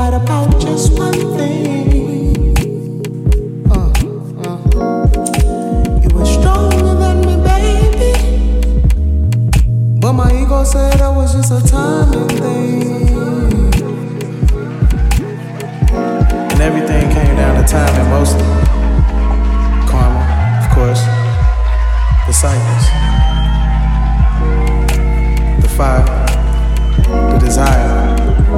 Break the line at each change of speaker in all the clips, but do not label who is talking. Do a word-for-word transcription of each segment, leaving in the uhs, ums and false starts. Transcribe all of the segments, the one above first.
right about just one thing. Uh, uh. You were stronger than me, baby. But my ego said that was just a timing thing. And everything came down to timing mostly. Karma, of course. The cycles. The fire. The desire.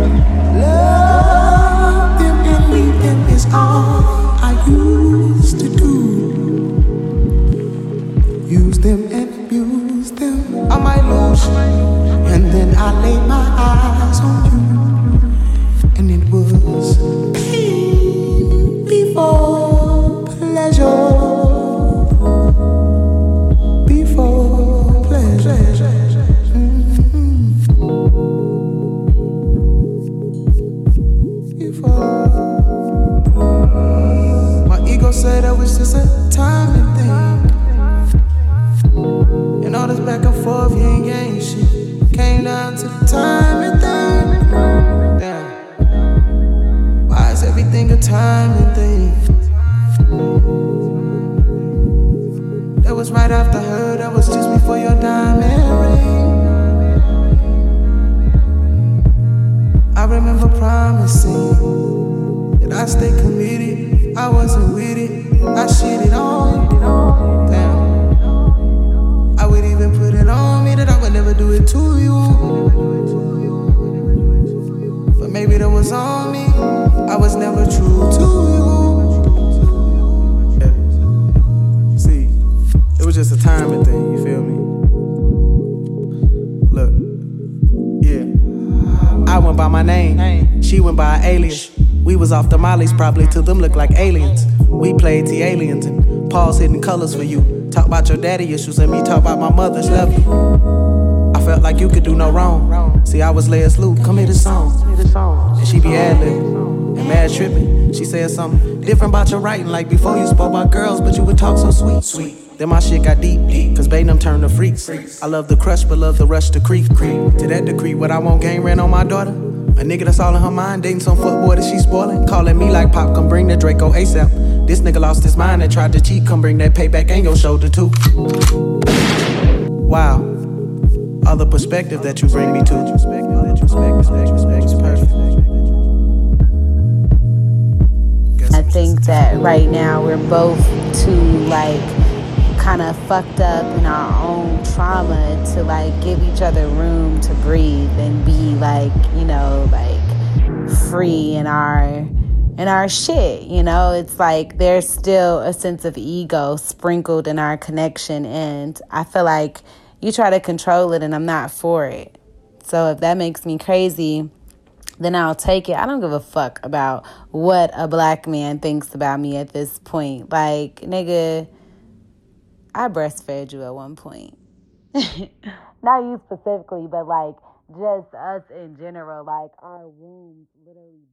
Love them and leave them is all I used to do. Use them and abuse them. I might lose you, and then I lay my eyes on you, and it was pain before pleasure. Before pleasure. Say that was just a timing thing. And all this back and forth, yin yang shit came down to the timing thing. Damn. Why is everything a timing thing? That was right after her, that was just before your diamond ring. I remember promising that I stay committed. I wasn't with it, I shit it on. Damn. I would even put it on me that I would never do it to you. But maybe that was on me, I was never true to you. Yeah. See, it was just a timing thing, you feel me? Look, yeah. I went by my name, she went by an alias. We was off the mollies, probably till them look like aliens. We played the aliens and Paul's hidden colors for you. Talk about your daddy issues and me talk about my mother's level. I felt like you could do no wrong. See, I was Leia Sloop, come hear this song. And she be ad-libbing and mad tripping. She said something different about your writing, like before you spoke about girls, but you would talk so sweet. Sweet. Then my shit got deep, deep, cause babe them turned to freaks. I love the crush, but love the rush to creep, creep. To that degree, what I want gang ran on my daughter. A nigga that's all in her mind, dating some fuckboy that she spoiling. Calling me like Pop, come bring that Draco ASAP. This nigga lost his mind and tried to cheat, come bring that payback and your shoulder too. Wow, all the perspective that you bring me to.
I think that right now we're both too like kind of fucked up in our own trauma to like give each other room to breathe and be like, you know, like free in our in our shit, you know. It's like there's still a sense of ego sprinkled in our connection, and I feel like you try to control it and I'm not for it. So if that makes me crazy, then I'll take it. I don't give a fuck about what a black man thinks about me at this point. Like, nigga, I breastfed you at one point. Not you specifically, but like just us in general. Like our wombs literally